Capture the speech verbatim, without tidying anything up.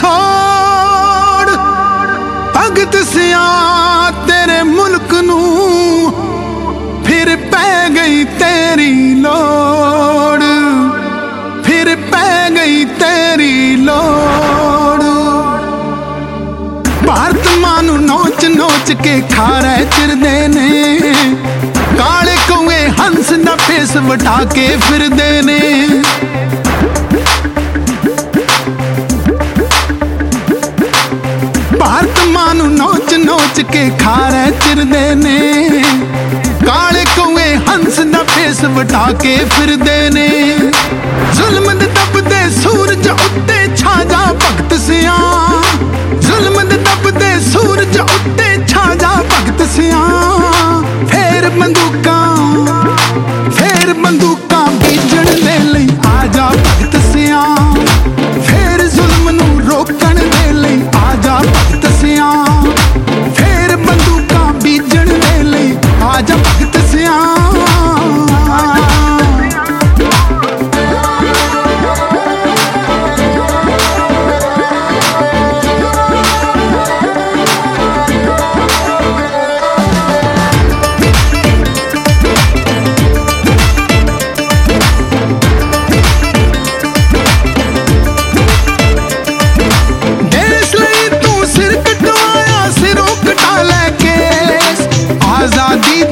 थोड़ भगत सिया तेरे मुल्क नू फिर पै गई तेरी लोड़, फिर पै गई तेरी लोड़। भारत मां नू नोच नोच के खारे चिरदे ने, काले कौए हंस दा फेस वटा के फिरदे ने। भारत मां नू नोच नोच के खारे चिरदे ने, काले कौए हंस दा फेस वटा के फिरदे ने। जुल्म दे तपदे सूरज उत्ते छा जा भगत सिया, जुल्म दे तपदे सूरज उत्ते छा जा भगत सिया। फेर बंदूकां फेर बंदूकां बीजण दे लई आ जा भगत सिया, फेर जुल्म नू रोकण दे लई आ जा भगत सिया। फेर बंदूकां बीजण दे लई आ जा भगत सिया। आजादी